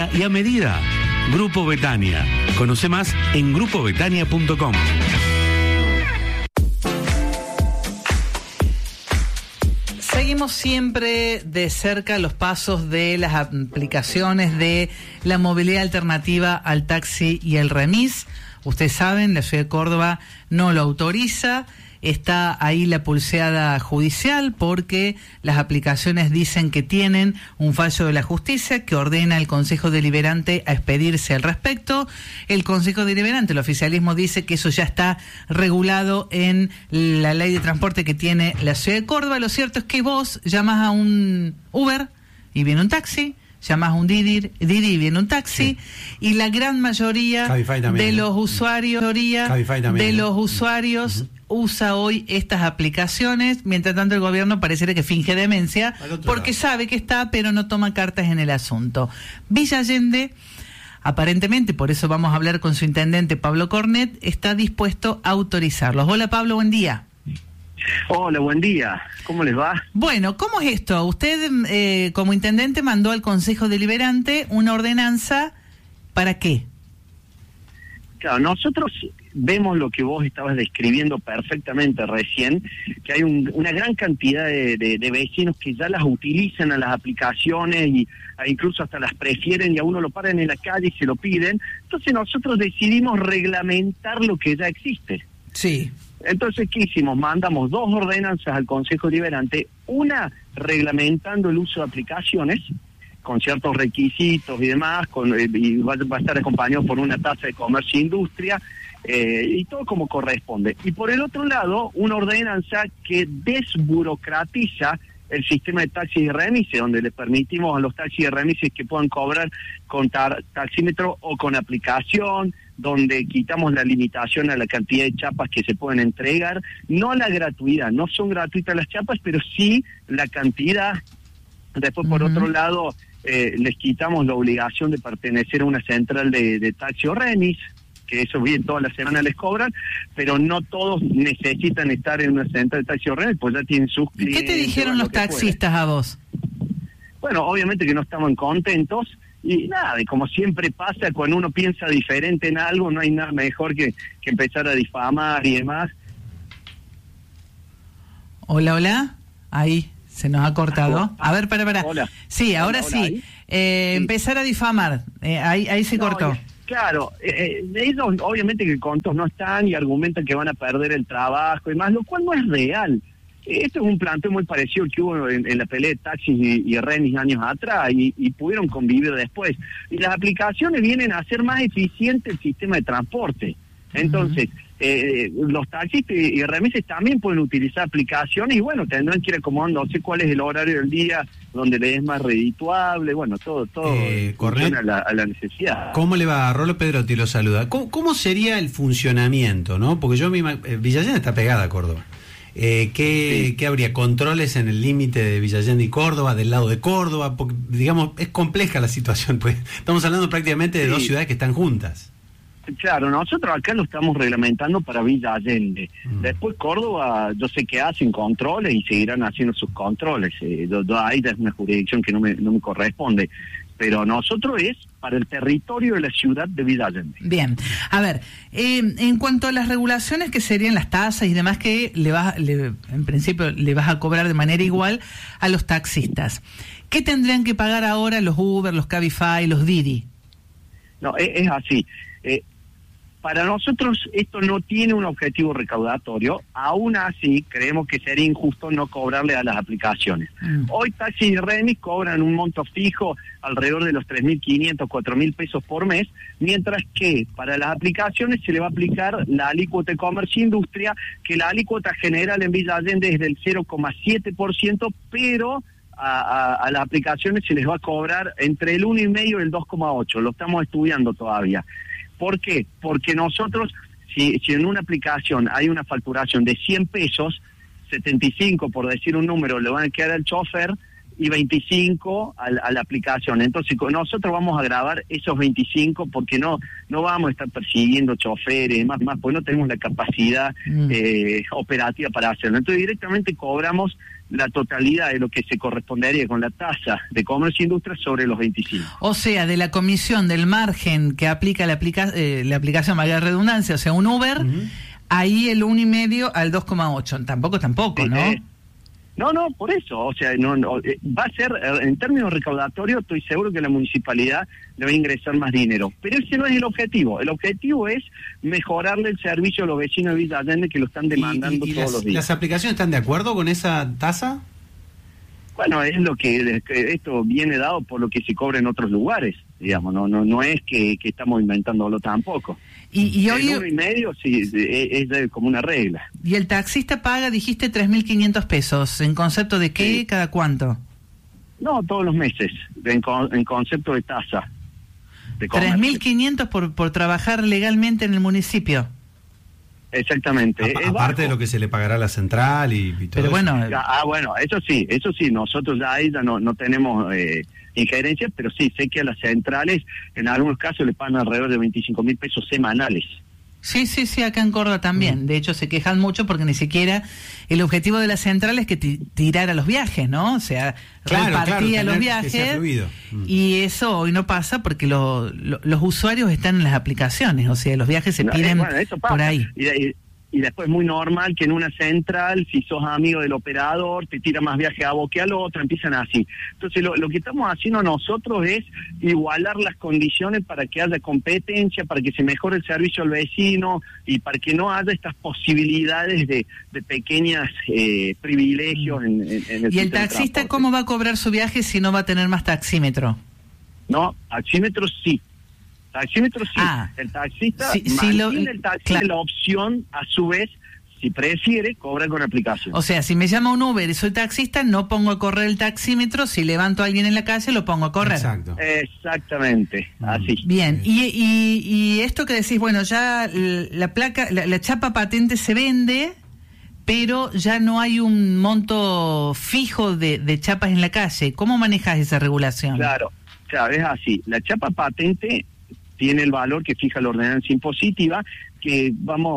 Y a medida. Grupo Betania. Conoce más en grupobetania.com. Seguimos siempre de cerca los pasos de las aplicaciones de la movilidad alternativa al taxi y el remis. Ustedes saben, la ciudad de Córdoba no lo autoriza. Está ahí la pulseada judicial porque las aplicaciones dicen que tienen un fallo de la justicia que ordena al Consejo Deliberante a expedirse al respecto. El Consejo Deliberante, el oficialismo, dice que eso ya está regulado en la ley de transporte que tiene la ciudad de Córdoba. Lo cierto es que vos llamás a un Uber y viene un taxi, llamás a un Didi y viene un taxi, sí. Y la gran mayoría de los usuarios usa hoy estas aplicaciones. Mientras tanto, el gobierno pareciera que finge demencia porque sabe que está, pero no toma cartas en el asunto. Villa Allende, aparentemente, por eso vamos a hablar con su intendente Pablo Cornet, está dispuesto a autorizarlos. Hola Pablo, buen día. Hola, buen día. ¿Cómo les va? Bueno, ¿cómo es esto? Usted, como intendente, mandó al Consejo Deliberante una ordenanza, ¿para qué? Claro, nosotros vemos lo que vos estabas describiendo perfectamente recién, que hay una gran cantidad de vecinos que ya las utilizan a las aplicaciones e incluso hasta las prefieren y a uno lo paran en la calle y se lo piden. Entonces nosotros decidimos reglamentar lo que ya existe. Sí. Entonces, ¿qué hicimos? Mandamos 2 ordenanzas al Consejo Deliberante, una reglamentando el uso de aplicaciones, con ciertos requisitos y demás, y va a estar acompañado por una tasa de comercio e industria, y todo como corresponde. Y por el otro lado, una ordenanza que desburocratiza el sistema de taxis y remises, donde le permitimos a los taxis y remises que puedan cobrar con taxímetro o con aplicación, donde quitamos la limitación a la cantidad de chapas que se pueden entregar, no la gratuidad, no son gratuitas las chapas, pero sí la cantidad. Después, por otro lado, les quitamos la obligación de pertenecer a una central de taxi o remis, que eso bien toda la semana les cobran, pero no todos necesitan estar en una central de taxi o remis, pues ya tienen sus clientes. ¿Qué te dijeron los taxistas a vos? Bueno, obviamente que no estaban contentos, y nada, y como siempre pasa, cuando uno piensa diferente en algo, no hay nada mejor que empezar a difamar y demás. Hola, ahí se nos ha cortado. A ver, para. Hola. Sí, ahora hola, sí. Empezar a difamar, ahí se cortó. Claro, ellos obviamente que contos no están y argumentan que van a perder el trabajo y más, lo cual no es real. Esto es un planteo muy parecido que hubo en la pelea de taxis y remis años atrás y pudieron convivir después. Y las aplicaciones vienen a hacer más eficiente el sistema de transporte. Entonces, los taxis y remises también pueden utilizar aplicaciones y bueno, tendrán que ir acomodándose cuál es el horario del día donde les es más redituable, bueno, todo funciona a la necesidad. ¿Cómo le va? Rolo Pedrotti lo saluda. ¿Cómo sería el funcionamiento, no? Porque yo Villa Allende está pegada a Córdoba. ¿Qué habría? ¿Controles en el límite de Villa Allende y Córdoba, del lado de Córdoba? Porque, digamos, es compleja la situación, pues estamos hablando prácticamente de dos ciudades que están juntas. Claro, nosotros acá lo estamos reglamentando para Villa Allende. Después Córdoba, yo sé que hacen controles y seguirán haciendo sus controles. Ahí es una jurisdicción que no me corresponde. Pero nosotros es para el territorio de la ciudad de Villa Allende. Bien, a ver, en cuanto a las regulaciones que serían las tasas y demás que en principio le vas a cobrar de manera igual a los taxistas, ¿qué tendrían que pagar ahora los Uber, los Cabify, los Didi? No, es así. Para nosotros esto no tiene un objetivo recaudatorio, aún así creemos que sería injusto no cobrarle a las aplicaciones. Hoy taxis y remis cobran un monto fijo alrededor de los 3.500, 4.000 pesos por mes, mientras que para las aplicaciones se le va a aplicar la alícuota de comercio e industria, que la alícuota general en Villa Allende es del 0,7%, pero a las aplicaciones se les va a cobrar entre el 1,5 y el 2,8%, lo estamos estudiando todavía. ¿Por qué? Porque nosotros, si en una aplicación hay una facturación de 100 pesos, 75, por decir un número, le van a quedar al chofer y 25 a la aplicación. Entonces nosotros vamos a grabar esos 25 porque no vamos a estar persiguiendo choferes, más, porque no tenemos la capacidad operativa para hacerlo. Entonces directamente cobramos la totalidad de lo que se correspondería con la tasa de comercio e industria sobre los 25. O sea, de la comisión del margen que aplica la aplicación, valga la redundancia, o sea, un Uber, ahí el 1,5 al 2,8. Tampoco, ¿no? No, por eso, o sea, va a ser, en términos recaudatorios, estoy seguro que la municipalidad le va a ingresar más dinero, pero ese no es el objetivo. El objetivo es mejorarle el servicio a los vecinos de Villa Allende que lo están demandando todos los días. ¿Las aplicaciones están de acuerdo con esa tasa? Bueno, es lo que esto viene dado por lo que se cobra en otros lugares, digamos, no es que estamos inventándolo tampoco. Y hoy el 1,5 sí, es como una regla. Y el taxista paga, dijiste, 3.500 pesos. ¿En concepto de qué? Sí. ¿Cada cuánto? No, todos los meses, en concepto de tasa. 3.500 por trabajar legalmente en el municipio. Exactamente. Aparte de lo que se le pagará a la central y todo Pero eso. bueno... bueno, eso sí, nosotros ya ahí ya no tenemos injerencias, pero sí, sé que a las centrales en algunos casos le pagan alrededor de 25.000 pesos semanales. Sí, acá en Córdoba también. De hecho, se quejan mucho porque ni siquiera el objetivo de la central es que tirara los viajes, ¿no? O sea, repartía los viajes. Y eso hoy no pasa porque los usuarios están en las aplicaciones. O sea, los viajes se piden por ahí. Y después es muy normal que en una central, si sos amigo del operador, te tira más viaje a vos que al otro, empiezan así. Entonces lo que estamos haciendo nosotros es igualar las condiciones para que haya competencia, para que se mejore el servicio al vecino y para que no haya estas posibilidades de pequeños privilegios en el ¿Y el taxista cómo va a cobrar su viaje si no va a tener más taxímetro? No, taxímetro sí. Taxímetro sí. El taxista tiene la opción, a su vez, si prefiere, cobrar con aplicación. O sea, si me llama un Uber y soy taxista, no pongo a correr el taxímetro. Si levanto a alguien en la calle, lo pongo a correr. Exacto. Exactamente, así. Bien, y esto que decís, bueno, ya la placa, la chapa patente se vende, pero ya no hay un monto fijo de chapas en la calle. ¿Cómo manejas esa regulación? Claro, es así. La chapa patente tiene el valor que fija la ordenanza impositiva, que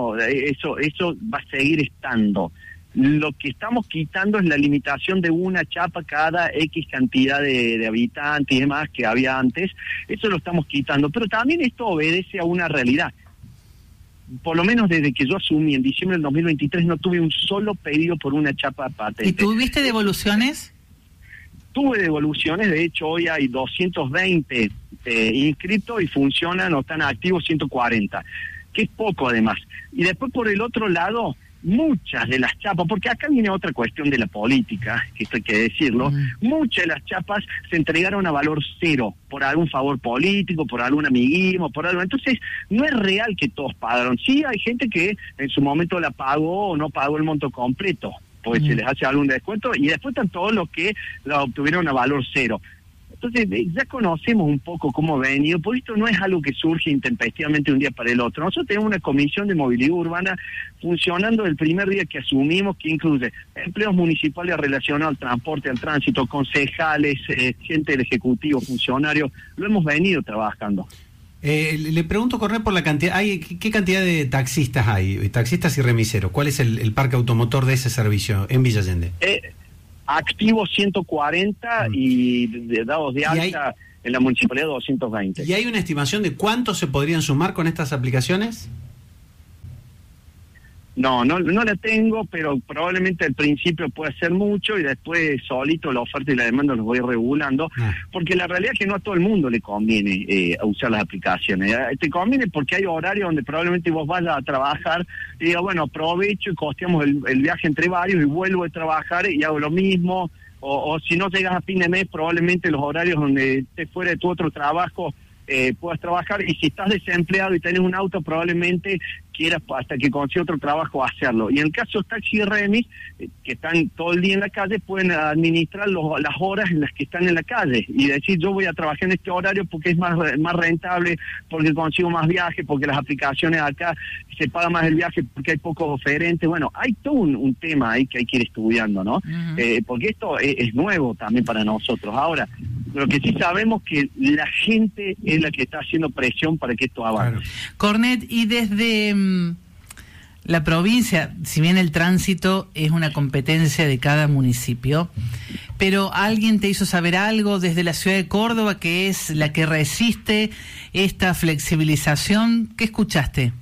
eso va a seguir estando. Lo que estamos quitando es la limitación de una chapa cada X cantidad de habitantes y demás que había antes. Eso lo estamos quitando, pero también esto obedece a una realidad. Por lo menos desde que yo asumí en diciembre del 2023 no tuve un solo pedido por una chapa patente. ¿Y tuviste devoluciones? Tuve devoluciones, de hecho hoy hay 220 inscritos y funcionan o están activos 140, que es poco además. Y después por el otro lado, muchas de las chapas, porque acá viene otra cuestión de la política, que esto hay que decirlo, muchas de las chapas se entregaron a valor cero, por algún favor político, por algún amiguismo, por algo. Entonces, no es real que todos pagaron. Sí, hay gente que en su momento la pagó o no pagó el monto completo, pues se les hace algún descuento, y después están todos los que la obtuvieron a valor cero. Entonces ya conocemos un poco cómo ha venido, por esto no es algo que surge intempestivamente un día para el otro. Nosotros tenemos una comisión de movilidad urbana funcionando el primer día que asumimos, que incluye empleos municipales relacionados al transporte, al tránsito, concejales, gente del Ejecutivo, funcionarios, lo hemos venido trabajando. Le pregunto, Cornel, por la cantidad, ¿qué cantidad de taxistas hay? Taxistas y remiseros. ¿Cuál es el parque automotor de ese servicio en Villa Allende? Activos 140 y dados de alta en la municipalidad 220. ¿Y hay una estimación de cuántos se podrían sumar con estas aplicaciones? No la tengo, pero probablemente al principio puede ser mucho y después solito la oferta y la demanda los voy regulando, porque la realidad es que no a todo el mundo le conviene usar las aplicaciones. Te conviene porque hay horarios donde probablemente vos vayas a trabajar y digas, bueno, aprovecho y costeamos el viaje entre varios y vuelvo a trabajar y hago lo mismo, o si no llegas a fin de mes, probablemente los horarios donde estés fuera de tu otro trabajo puedas trabajar, y si estás desempleado y tenés un auto, probablemente quieras hasta que consiga otro trabajo hacerlo. Y en el caso de taxi y remis, que están todo el día en la calle, pueden administrar las horas en las que están en la calle y decir, yo voy a trabajar en este horario porque es más rentable, porque consigo más viajes, porque las aplicaciones acá se paga más el viaje, porque hay pocos oferentes. Bueno, hay todo un tema ahí que hay que ir estudiando, ¿no? Uh-huh. Porque esto es nuevo también para nosotros. Ahora, lo que sí sabemos que la gente es la que está haciendo presión para que esto avance. Claro. Cornet, y desde la provincia, si bien el tránsito es una competencia de cada municipio, pero ¿alguien te hizo saber algo desde la ciudad de Córdoba, que es la que resiste esta flexibilización? ¿Qué escuchaste?